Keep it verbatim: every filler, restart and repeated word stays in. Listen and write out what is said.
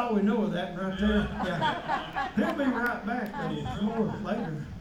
all we know of that right there. Yeah. He'll be right back, but it's more later.